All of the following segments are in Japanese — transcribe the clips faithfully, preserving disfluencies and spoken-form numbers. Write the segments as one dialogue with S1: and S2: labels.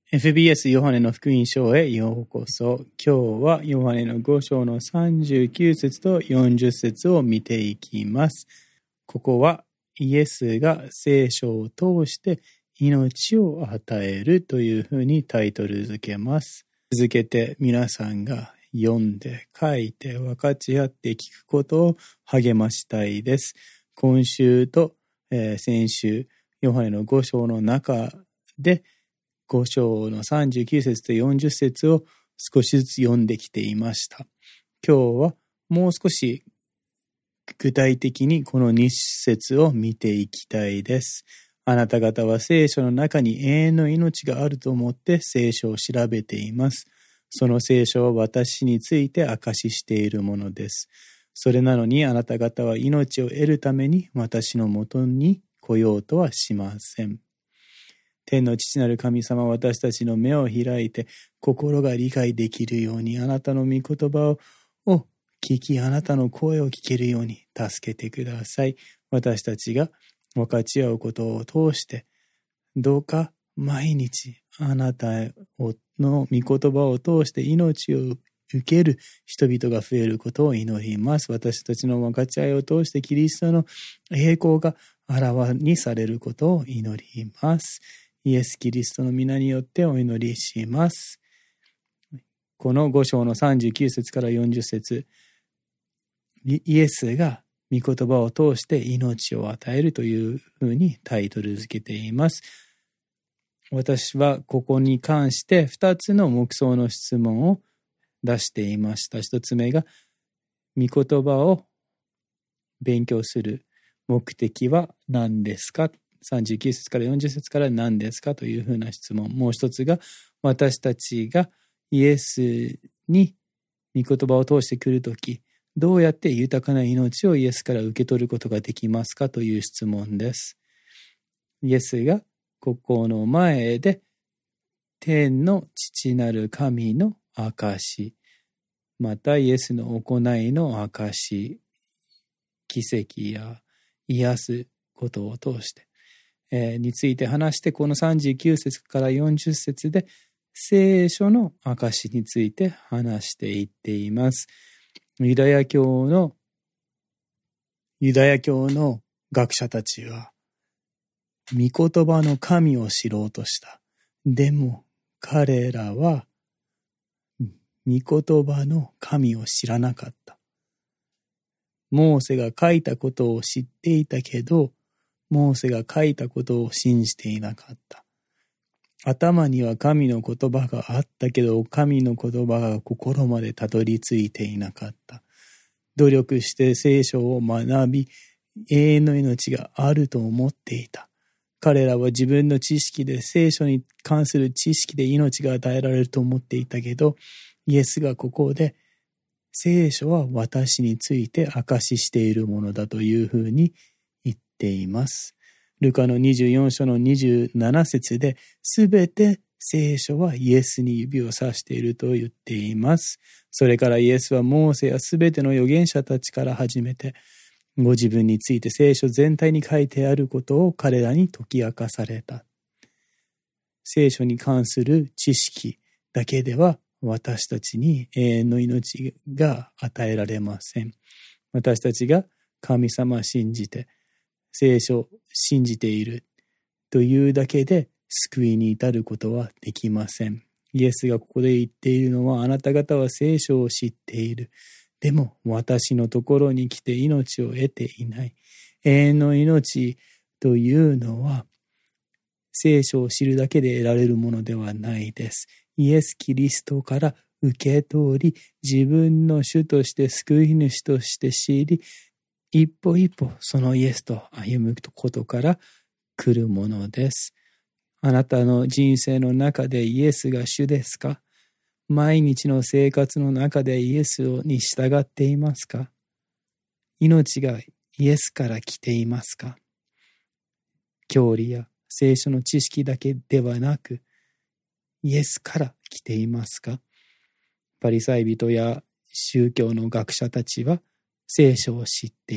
S1: エフビーエス ヨハネの福音書へようこそ。今日はヨハネのご章のさんじゅうきゅう節とよんじゅう節を見ていきます。ここはイエスが聖書を通して命を与えるというふうにタイトル付けます。続けて皆さんが読んで書いて分かち合って聞くことを励ましたいです。今週と、えー、先週ヨハネのご章の中でご章のさんじゅうきゅう節とよんじゅう節を少しずつ読んできていました。今日はもう少し具体的にこのに節を見ていきたいです。あなた方は聖書の中に永遠の命があると思って聖書を調べています。その聖書は私について証ししているものです。それなのにあなた方は命を得るために私のもとに来ようとはしません。天の父なる神様は私たちの目を開いて心が理解できるようにあなたの御言葉を聞きあなたの声を聞けるように助けてください。私たちが分かち合うことを通してどうか毎日あなたの御言葉を通して命を受ける人々が増えることを祈ります。私たちの分かち合いを通してキリストの栄光があらわにされることを祈ります。イエス・キリストの皆によってお祈りします。このご章のさんじゅうきゅう節からよんじゅう節、イエスが御言葉を通して命を与えるというふうにタイトル付けています。私はここに関してふたつの目想の質問を出していました。ひとつめが、御言葉を勉強する目的は何ですか？さんじゅうきゅう節からよんじゅう節から何ですかというふうな質問。もう一つが、私たちがイエスに御言葉を通してくるとき、どうやって豊かな命をイエスから受け取ることができますかという質問です。イエスがここの前で天の父なる神の証、またイエスの行いの証、奇跡や癒すことを通して、えー、について話して、このさんじゅうきゅう節からよんじゅう節で聖書の証について話していっています。ユダヤ教のユダヤ教の学者たちは御言葉の神を知ろうとした。でも彼らは御言葉の神を知らなかった。モーセが書いたことを知っていたけど、モーセが書いたことを信じていなかった。頭には神の言葉があったけど、神の言葉が心までたどり着いていなかった。努力して聖書を学び、永遠の命があると思っていた。彼らは自分の知識で、聖書に関する知識で命が与えられると思っていたけど、イエスがここで、聖書は私について証ししているものだというふうに言っています。ルカのにじゅうよん章のにじゅうなな節で、すべて聖書はイエスに指を指していると言っています。それからイエスはモーセやすべての預言者たちから始めて、ご自分について聖書全体に書いてあることを彼らに解き明かされた。聖書に関する知識だけでは私たちに永遠の命が与えられません。私たちが神様を信じて、聖書を信じているというだけで救いに至ることはできません。イエスがここで言っているのは、あなた方は聖書を知っている。でも私のところに来て命を得ていない。永遠の命というのは聖書を知るだけで得られるものではないです。イエス・キリストから受け取り、自分の主として救い主として知り、一歩一歩そのイエスと歩むことから来るものです。あなたの人生の中でイエスが主ですか？毎日の生活の中でイエスに従っていますか？命がイエスから来ていますか？教理や聖書の知識だけではなく、イエスから来ていますか？パリサイ人や宗教の学者たちは聖書を知っていた。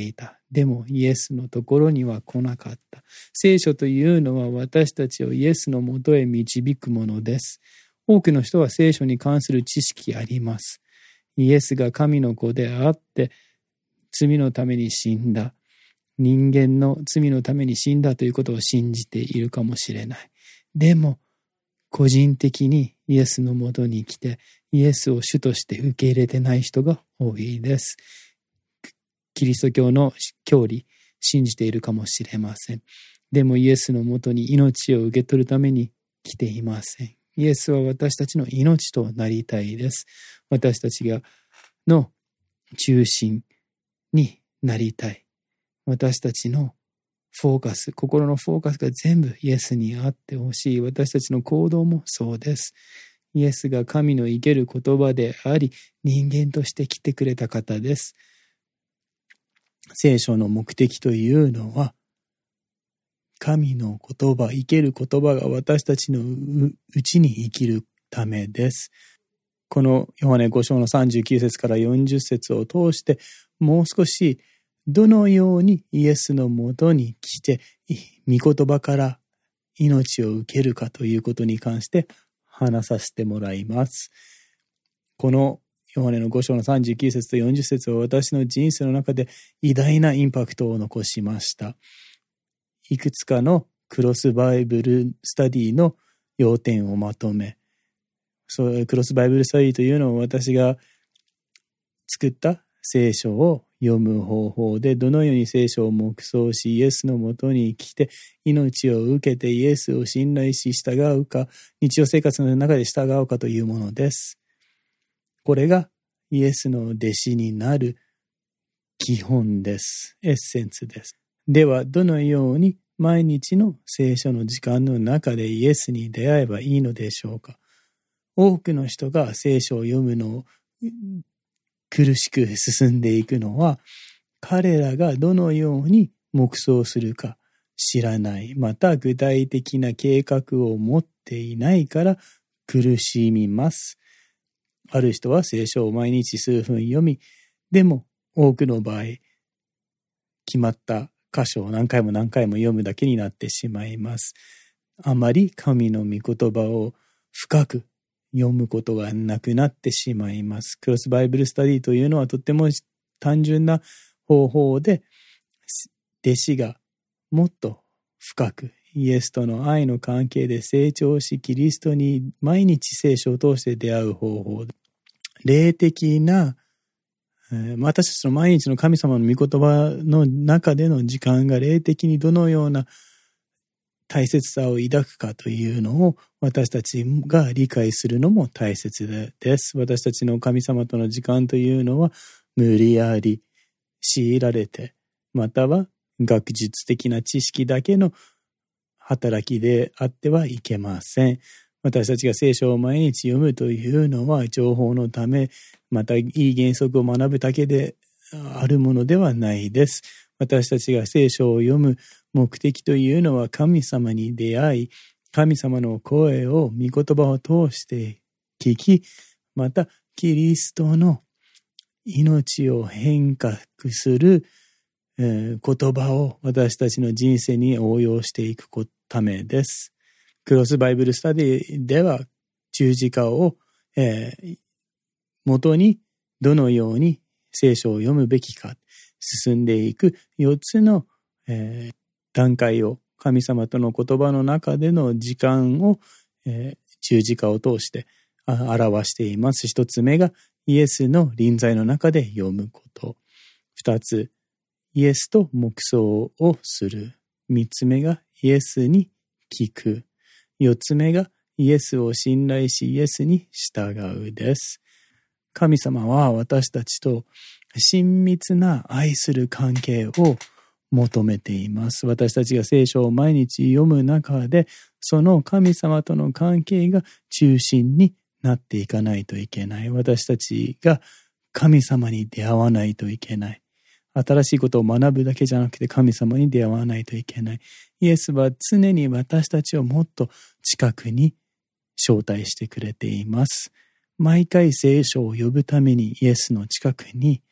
S1: でもイエスのところには来なかった。聖書というのは私たちをイエスのもとへ導くものです。多くの人は聖書に関する知識あります。イエスが神の子であって罪のために死んだ。人間の罪のために死んだということを信じているかもしれない。でも個人的にイエスのもとに来てイエスを主として受け入れてない人が多いです。キリスト教の教理信じているかもしれません。でもイエスのもとに命を受け取るために来ていません。イエスは私たちの命となりたいです。私たちがの中心になりたい。私たちのフォーカス、心のフォーカスが全部イエスにあってほしい。私たちの行動もそうです。イエスが神の生ける言葉であり、人間として来てくれた方です。聖書の目的というのは、神の言葉、生ける言葉が私たちのうちに生きるためです。このヨハネご章のさんじゅうきゅう節からよんじゅう節を通して、もう少しどのようにイエスのもとに来て、御言葉から命を受けるかということに関して話させてもらいます。このヨハネのご章のさんじゅうきゅう節とよんじゅう節は私の人生の中で偉大なインパクトを残しました。いくつかのクロスバイブルスタディの要点をまとめ、そうクロスバイブルスタディというのを私が作った聖書を読む方法で、どのように聖書を黙想し、イエスのもとに来て命を受けてイエスを信頼し従うか、日常生活の中で従うかというものです。これがイエスの弟子になる基本です。エッセンスです。では、どのように毎日の聖書の時間の中でイエスに出会えばいいのでしょうか。多くの人が聖書を読むのを苦しく進んでいくのは、彼らがどのように黙想するか知らない、また具体的な計画を持っていないから苦しみます。ある人は聖書を毎日数分読み、でも多くの場合、決まった箇所を何回も何回も読むだけになってしまいます。あまり神の御言葉を深く読むことがなくなってしまいます。クロスバイブルスタディというのはとっても単純な方法で、弟子がもっと深くイエスとの愛の関係で成長し、キリストに毎日聖書を通して出会う方法、霊的な私たちの毎日の神様の御言葉の中での時間が霊的にどのような大切さを抱くかというのを私たちが理解するのも大切です。私たちの神様との時間というのは無理やり強いられて、または学術的な知識だけの働きであってはいけません。私たちが聖書を毎日読むというのは情報のため、またいい原則を学ぶだけであるものではないです。私たちが聖書を読む目的というのは神様に出会い、神様の声を御言葉を通して聞き、またキリストの命を変革する、えー、言葉を私たちの人生に応用していくためです。クロスバイブルスタディでは十字架を、えー、元にどのように聖書を読むべきか進んでいくよっつの、えー、段階を神様との言葉の中での時間を、えー、十字架を通して表しています。一つ目がイエスの臨在の中で読むこと。二つ、イエスと黙想をする。三つ目がイエスに聞く。四つ目がイエスを信頼しイエスに従うです。神様は私たちと親密な愛する関係を求めています。私たちが聖書を毎日読む中で、その神様との関係が中心になっていかないといけない。私たちが神様に出会わないといけない。新しいことを学ぶだけじゃなくて神様に出会わないといけない。イエスは常に私たちをもっと近くに招待してくれています。毎回聖書を呼ぶためにイエスの近くに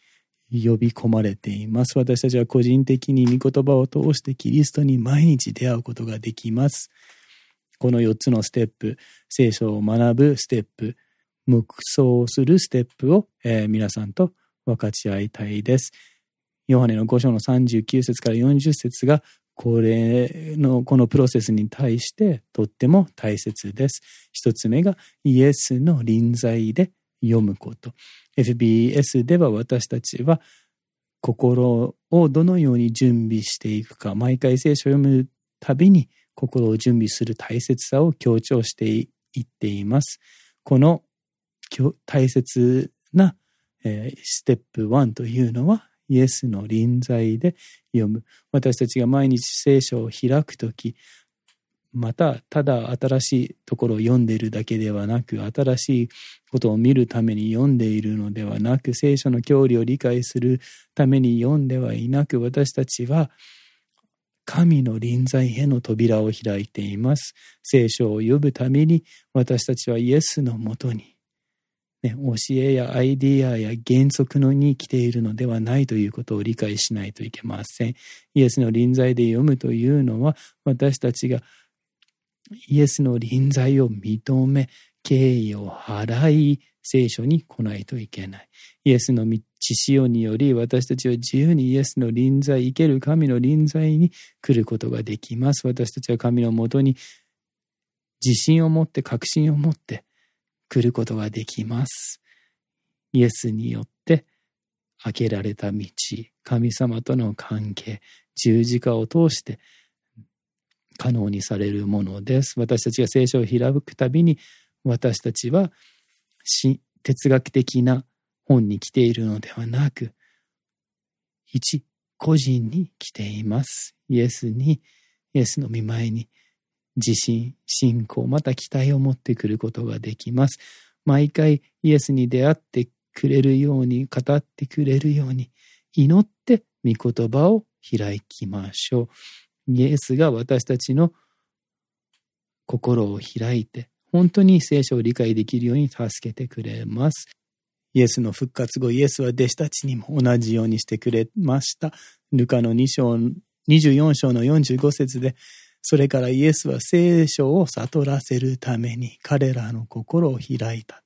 S1: 呼び込まれています。私たちは個人的に御言葉を通してキリストに毎日出会うことができます。このよっつのステップ、聖書を学ぶステップ、黙想するステップを、えー、皆さんと分かち合いたいです。ヨハネのご章のさんじゅうきゅう節からよんじゅう節がこれのこのプロセスに対してとっても大切です。一つ目がイエスの臨在で読むこと。エフビーエス では私たちは心をどのように準備していくか、毎回聖書を読むたびに心を準備する大切さを強調していっています。この大切な、えー、ステップいちというのはイエスの臨在で読む。私たちが毎日聖書を開くとき、またただ新しいところを読んでいるだけではなく、新しいことを見るために読んでいるのではなく、聖書の教理を理解するために読んではいなく、私たちは神の臨在への扉を開いています。聖書を読むために私たちはイエスのもとに、ね、教えやアイディアや原則のに来ているのではないということを理解しないといけません。イエスの臨在で読むというのは、私たちがイエスの臨在を認め、敬意を払い、聖書に来ないといけない。イエスの血潮により、私たちは自由にイエスの臨在、生ける神の臨在に来ることができます。私たちは神のもとに自信を持って、確信を持って来ることができます。イエスによって開けられた道、神様との関係、十字架を通して可能にされるものです。私たちが聖書を開くたびに、私たちは哲学的な本に来ているのではなく、一個人に来ています。イエスに、イエスの御前に自信、信仰、また期待を持ってくることができます。毎回イエスに出会ってくれるように、語ってくれるように、祈って御言葉を開きましょう。イエスが私たちの心を開いて、本当に聖書を理解できるように助けてくれます。イエスの復活後、イエスは弟子たちにも同じようにしてくれました。ルカのに章、にじゅうよん章のよんじゅうご節で、それからイエスは聖書を悟らせるために彼らの心を開いた。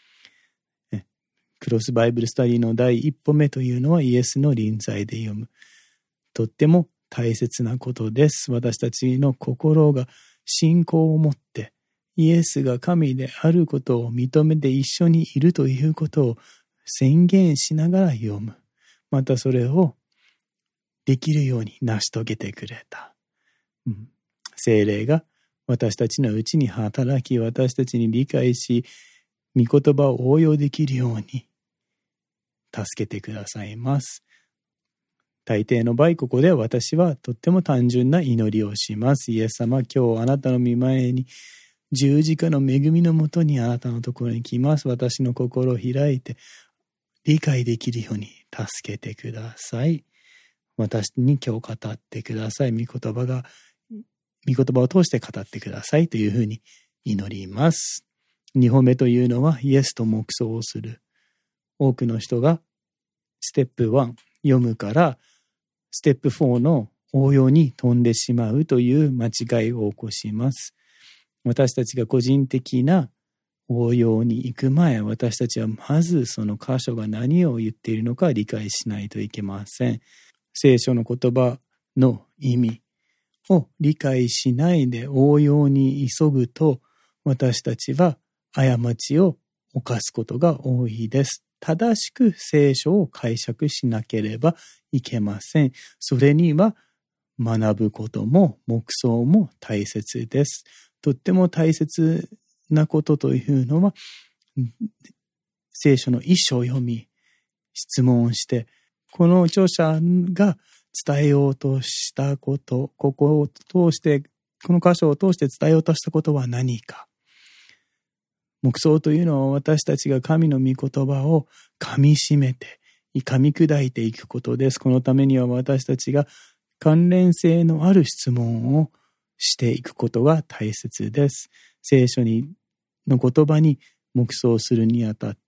S1: クロスバイブルスタディの第一歩目というのはイエスの臨在で読む。とっても大切なことです。私たちの心が信仰を持ってイエスが神であることを認めて一緒にいるということを宣言しながら読む。またそれをできるように成し遂げてくれた。うん、聖霊が私たちのうちに働き、私たちに理解し、御言葉を応用できるように助けてくださいます。大抵の場合、ここで私はとっても単純な祈りをします。イエス様、今日あなたの御前に十字架の恵みのもとにあなたのところに来ます。私の心を開いて理解できるように助けてください。私に今日語ってください。御言葉が、御言葉を通して語ってくださいというふうに祈ります。にほんめというのはイエスと黙想をする。多くの人がステップいち読むからステップよんの応用に飛んでしまうという間違いを起こします。私たちが個人的な応用に行く前、私たちはまずその箇所が何を言っているのか理解しないといけません。聖書の言葉の意味を理解しないで応用に急ぐと、私たちは過ちを犯すことが多いです。正しく聖書を解釈しなければいけません。それには学ぶことも黙想も大切です。とっても大切なことというのは、聖書の一章を読み、質問して、この著者が伝えようとしたこと、ここを通して、この箇所を通して伝えようとしたことは何か。黙想というのは私たちが神の御言葉を噛み締めて、噛み砕いていくことです。このためには私たちが関連性のある質問をしていくことが大切です。聖書にの言葉に黙想するにあたって、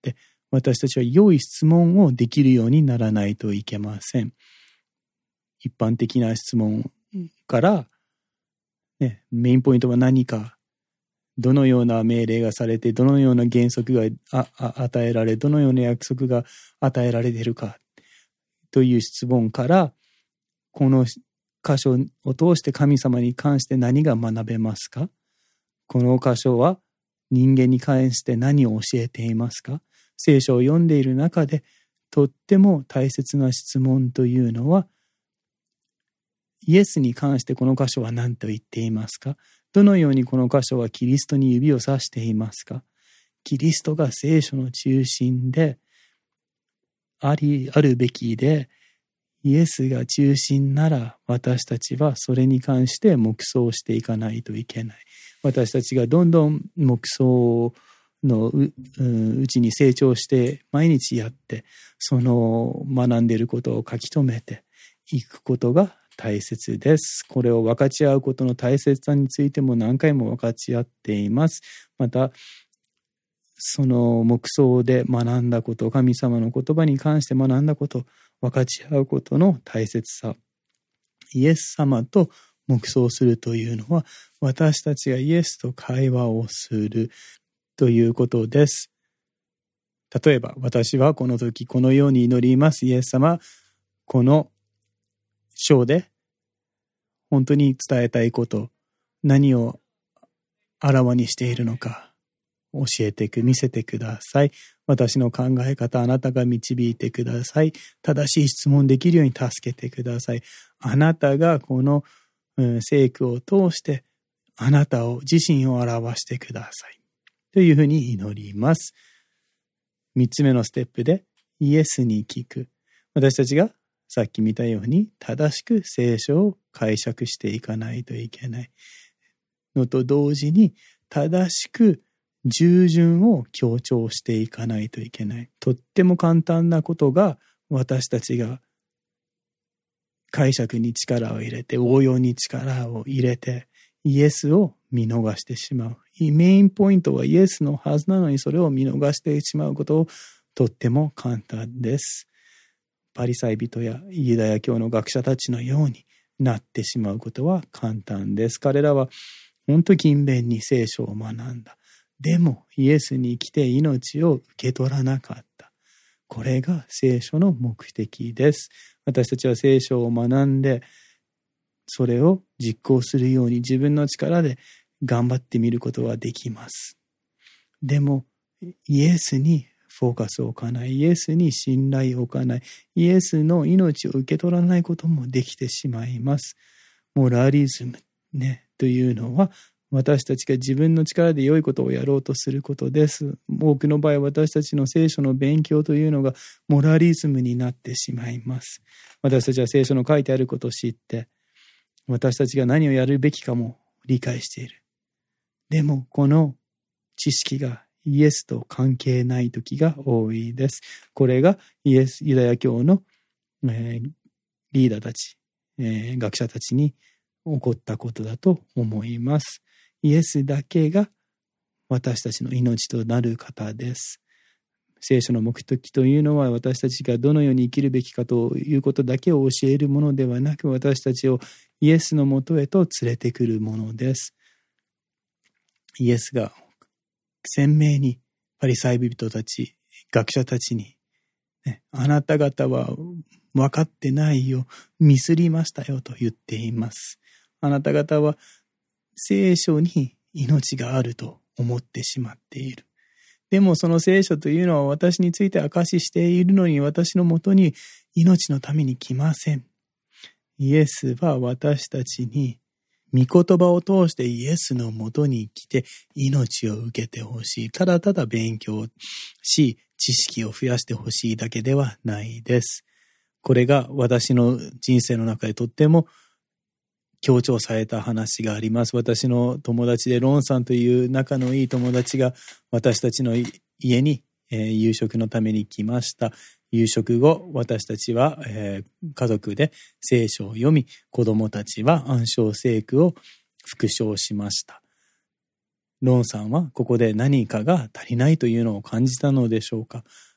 S1: 私たちは良い質問をできるようにならないといけません。一般的な質問から、ね、メインポイントは何か、どのような命令がされて、どのような原則がああ与えられ、どのような約束が与えられているかという質問から、この箇所を通して神様に関して何が学べますか？この箇所は人間に関して何を教えていますか？聖書を読んでいる中でとっても大切な質問というのは、イエスに関してこの箇所は何と言っていますか？どのようにこの箇所はキリストに指を指していますか？キリストが聖書の中心であり、あるべきで、イエスが中心なら私たちはそれに関して黙想していかないといけない。私たちがどんどん黙想の う, うちに成長して毎日やって、その学んでいることを書き留めていくことが大切です。これを分かち合うことの大切さについても何回も分かち合っています。またその黙想で学んだこと、神様の言葉に関して学んだこと、分かち合うことの大切さ。イエス様と黙想するというのは、私たちがイエスと会話をするということです。例えば、私はこの時このように祈ります。イエス様、この章で本当に伝えたいこと、何をあらわにしているのか、教えてく、見せてください。私の考え方、あなたが導いてください。正しい質問できるように助けてください。あなたがこの、うん、聖句を通して、あなたを、自身を表してください。というふうに祈ります。三つ目のステップで、イエスに聞く。私たちがさっき見たように、正しく聖書を解釈していかないといけないのと同時に、正しく従順を強調していかないといけない。とっても簡単なことが私たちが解釈に力を入れて、応用に力を入れて、イエスを見逃してしまう。メインポイントはイエスのはずなのにそれを見逃してしまうことをとっても簡単です。パリサイ人やユダヤ教の学者たちのようになってしまうことは簡単です。彼らは本当勤勉に聖書を学んだ。でもイエスに来て命を受け取らなかった。これが聖書の目的です。私たちは聖書を学んで、それを実行するように自分の力で頑張ってみることはできます。でもイエスにフォーカスを置かない、イエスに信頼を置かない、イエスの命を受け取らないこともできてしまいます。モラリズムね、というのは私たちが自分の力で良いことをやろうとすることです。多くの場合、私たちの聖書の勉強というのがモラリズムになってしまいます。私たちは聖書の書いてあることを知って、私たちが何をやるべきかも理解している。でも、この知識がイエスと関係ない時が多いです。これがイエス、ユダヤ教の、えー、リーダーたち、えー、学者たちに起こったことだと思います。イエスだけが私たちの命となる方です。聖書の目的というのは私たちがどのように生きるべきかということだけを教えるものではなく、私たちをイエスのもとへと連れてくるものです。イエスが鮮明にパリサイ人たち、学者たちに、ね、あなた方は分かってないよ、ミスりましたよと言っています。あなた方は聖書に命があると思ってしまっている。でもその聖書というのは私について証ししているのに、私のもとに命のために来ません。イエスは私たちに御言葉を通してイエスのもとに来て命を受けてほしい。ただただ勉強し、知識を増やしてほしいだけではないです。これが私の人生の中でとっても強調された話があります。私の友達でロンさんという仲のいい友達が私たちの家に、えー、夕食のために来ました。夕食後、私たちは、えー、家族で聖書を読み、子供たちは暗唱聖句を復唱しました。ロンさんはここで何かが足りないというのを感じたのでしょうか。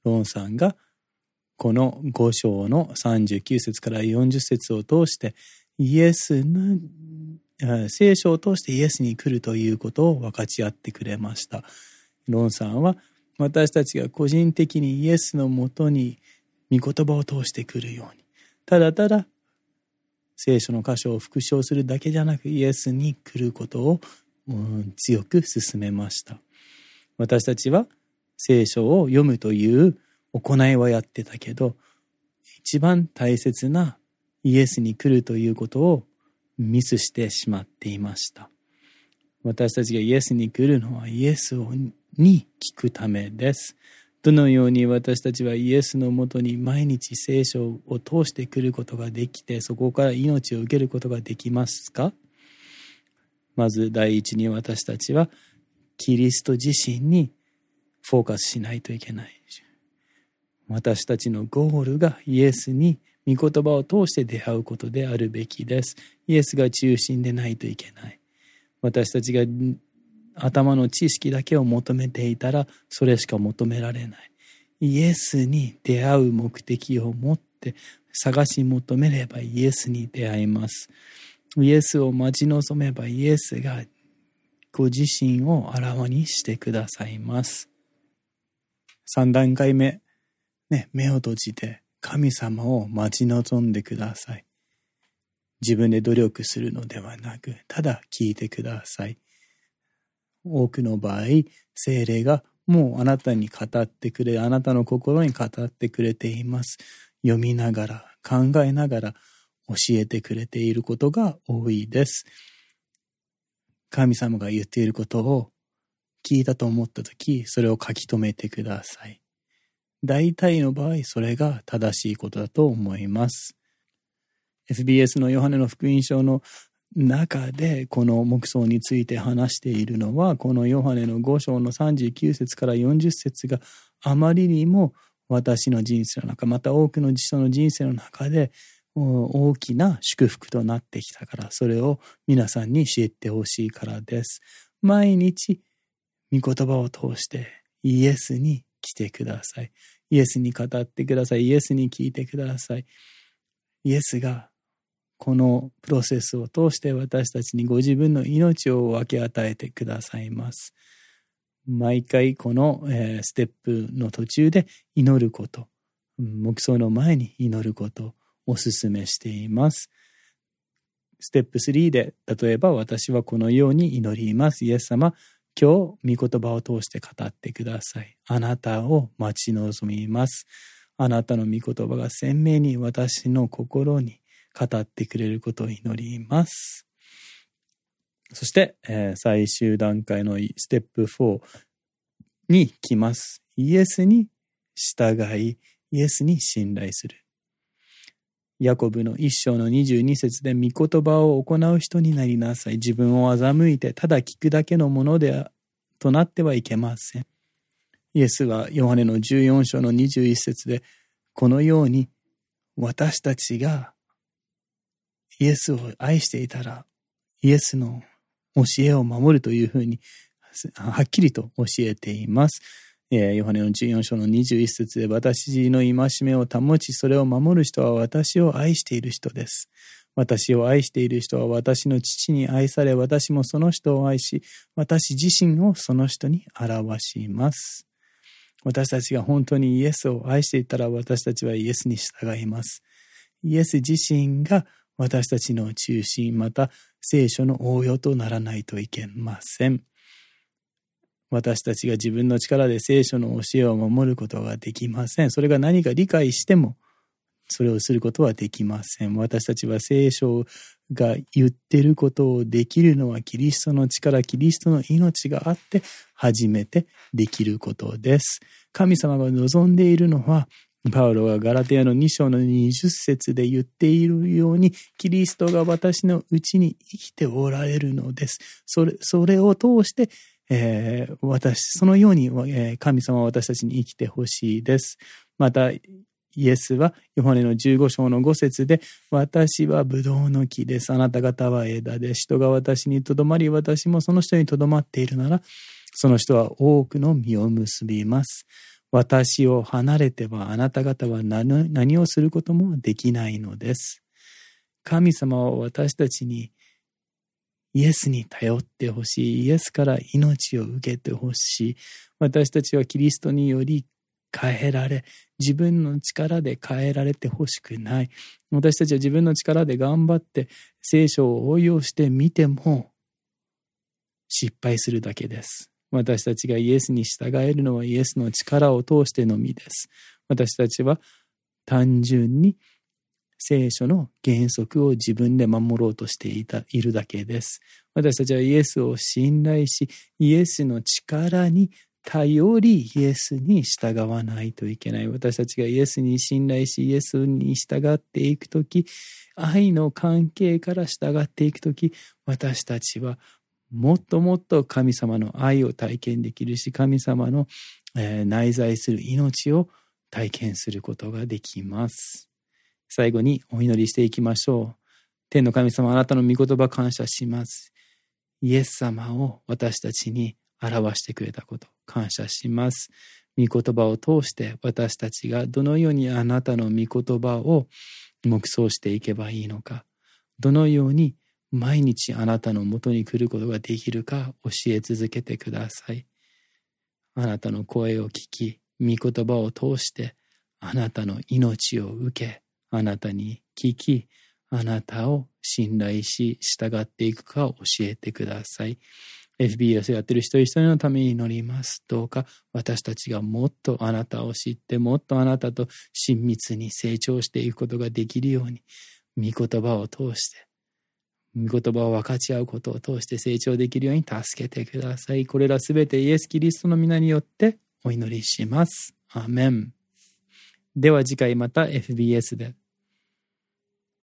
S1: ロンさんがこのご章のさんじゅうきゅう節からよんじゅう節を通してイエスの聖書を通してイエスに来るということを分かち合ってくれました。ロンさんは私たちが個人的にイエスのもとに御言葉を通してくるように、ただただ聖書の箇所を復唱するだけじゃなくイエスに来ることを、うん、強く進めました。私たちは聖書を読むという行いはやってたけど、一番大切なイエスに来るということをミスしてしまっていました。私たちがイエスに来るのはイエスをに聞くためです。どのように私たちはイエスのもとに毎日聖書を通して来ることができて、そこから命を受けることができますか？まず第一に私たちはキリスト自身にフォーカスしないといけない。私たちのゴールがイエスに御言葉を通して出会うことであるべきです。イエスが中心でないといけない。私たちが頭の知識だけを求めていたらそれしか求められない。イエスに出会う目的を持って探し求めればイエスに出会います。イエスを待ち望めばイエスがご自身をあらわにしてくださいます。さん段階目、ね、目を閉じて神様を待ち望んでください。自分で努力するのではなく、ただ聞いてください。多くの場合、聖霊がもうあなたに語ってくれ、あなたの心に語ってくれています。読みながら、考えながら教えてくれていることが多いです。神様が言っていることを聞いたと思ったとき、それを書き留めてください。大体の場合、それが正しいことだと思います。エスビーエス のヨハネの福音書の中でこの黙想について話しているのは、このヨハネのご章のさんじゅうきゅう節からよんじゅう節があまりにも私の人生の中、また多くの人の人生の中で大きな祝福となってきたから、それを皆さんに知ってほしいからです。毎日御言葉を通してイエスに来てください。イエスに語ってください。イエスに聞いてください。イエスがこのプロセスを通して私たちにご自分の命を分け与えてくださいます。毎回この、えー、ステップの途中で祈ること、黙想の前に祈ることをお勧めしています。ステップスリーで、例えば私はこのように祈ります。イエス様、今日御言葉を通して語ってください。あなたを待ち望みます。あなたの御言葉が鮮明に私の心に語ってくれることを祈ります。そして、えー、最終段階のステップフォーに来ます。イエスに従い、イエスに信頼する。ヤコブの一章のにじゅうに節で、御言葉を行う人になりなさい。自分を欺いてただ聞くだけのものでとなってはいけません。イエスはヨハネのじゅうよん章のにじゅういち節で、このように私たちがイエスを愛していたら、イエスの教えを守るというふうにはっきりと教えています。ヨハネのじゅうよん章のにじゅういち節で、私の戒めを保ち、それを守る人は私を愛している人です。私を愛している人は私の父に愛され、私もその人を愛し、私自身をその人に表します。私たちが本当にイエスを愛していたら、私たちはイエスに従います。イエス自身が私たちの中心、また聖書の応用とならないといけません。私たちが自分の力で聖書の教えを守ることができません。それが何か理解してもそれをすることはできません。私たちは聖書が言っていることをできるのはキリストの力、キリストの命があって初めてできることです。神様が望んでいるのは、パウロがガラテヤのに章のにじゅう節で言っているように、キリストが私のうちに生きておられるのです。それ、それを通して、えー、私、そのように、えー、神様は私たちに生きてほしいです。また、イエスはヨハネのじゅうご章のご節で、私はブドウの木です。あなた方は枝で、人が私にとどまり、私もその人にとどまっているなら、その人は多くの実を結びます。 私を離れてはあなた方は 何, 何をすることもできないのです。神様は私たちにイエスに頼ってほしい。イエスから命を受けてほしい。私たちはキリストにより変えられ、自分の力で変えられてほしくない。私たちは自分の力で頑張って聖書を応用してみても失敗するだけです。私たちがイエスに従えるのはイエスの力を通してのみです。私たちは単純に聖書の原則を自分で守ろうとしていた、いるだけです。私たちはイエスを信頼し、イエスの力に頼り、イエスに従わないといけない。私たちがイエスに信頼し、イエスに従っていくとき、愛の関係から従っていくとき、私たちはもっともっと神様の愛を体験できるし、神様の、えー、内在する命を体験することができます。最後にお祈りしていきましょう。天の神様、あなたの御言葉感謝します。イエス様を私たちに表してくれたこと感謝します。御言葉を通して私たちがどのようにあなたの御言葉を黙想していけばいいのか、どのように毎日あなたのもとに来ることができるか教え続けてください。あなたの声を聞き、御言葉を通してあなたの命を受け、あなたに聞き、あなたを信頼し従っていくかを教えてください。エフビーエス やってる一人一人のために祈ります。どうか私たちがもっとあなたを知って、もっとあなたと親密に成長していくことができるように、御言葉を通して、御言葉を分かち合うことを通して成長できるように助けてください。これらすべてイエス・キリストの皆によってお祈りします。アーメン。では次回また エフビーエス で。